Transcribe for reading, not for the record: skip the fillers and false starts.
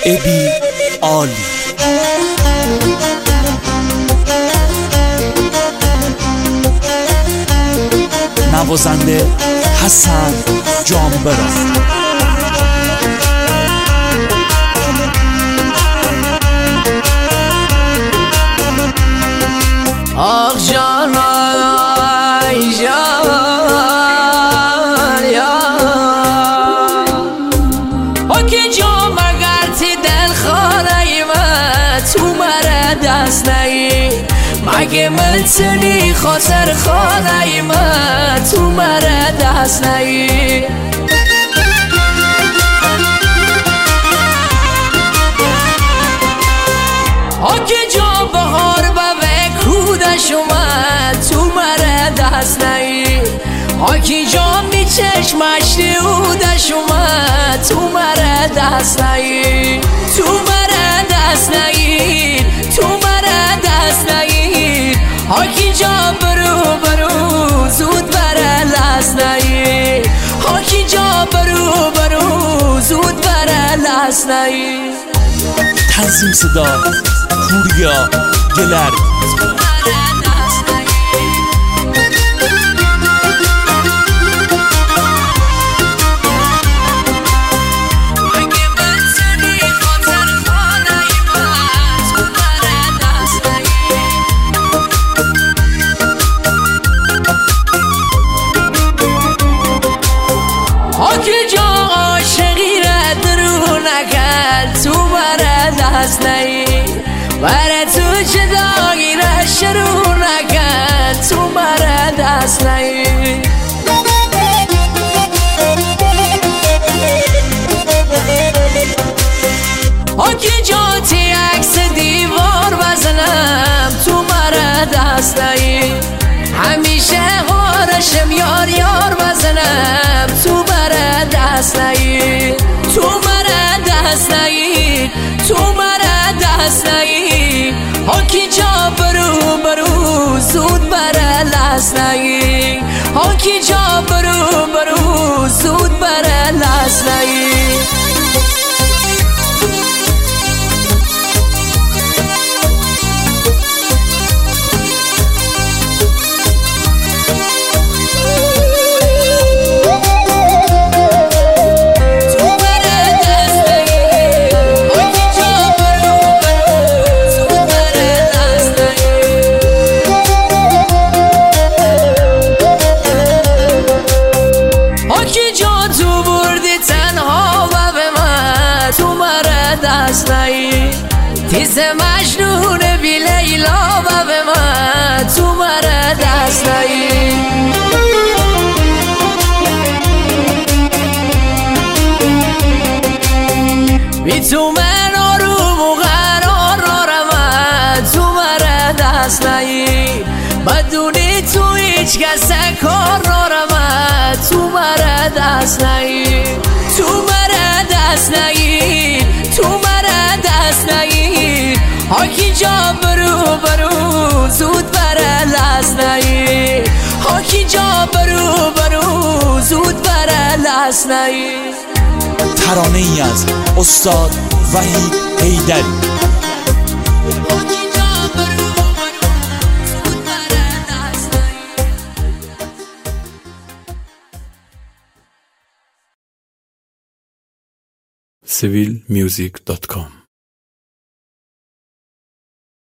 ابی عالی. نوازنده حسن جانبران. آخ جان آی جان یا آکی جان مگر تی دل خانه من تو مرا دست نهی مگه ملتنی خاطر خانه من تو مرا دست نهی آکی جان بهار کودش اومد تو مرا دست نهی آکی جان بی چشمش دیودش اومد تو مرا دست نهی تو مرا دست نهی تو مرا دست نهی آکی جان برو برو زود برا لست نهی آکی جان برو برو زود برا لست نهی. تنظیم صدا پوریا گلر. آکی جان عاشقی را درو نکرد تو مرا دست نهی برای تو جدایی را شروع نکرد تو مرا دست نهی آکی جان تی عکس دیوار بزنم تو مرا دست نهی همیشه هارشم یار یار بزنم تو مرا دست نهی تو مرا دست نهی تو مرا دست نهی آکی جان برو برو زود برا لست نهی آکی جان برو برو زود برا لست نهی. دست نهی تیز مجنون بی لیلا و به من تو مرا دست نهی بی تو من آروم و قرار نارم تو مرا دست نهی بدونی تو هیچ کس کار نارم تو مرا دست نهی تو مرا دست نهی تو مرا دست نهی آکی جان برو برو زود برا لست نهی آکی جان برو برو زود برا لست نهی. ترانه ای از استاد وحید حیدری. civilmusic.com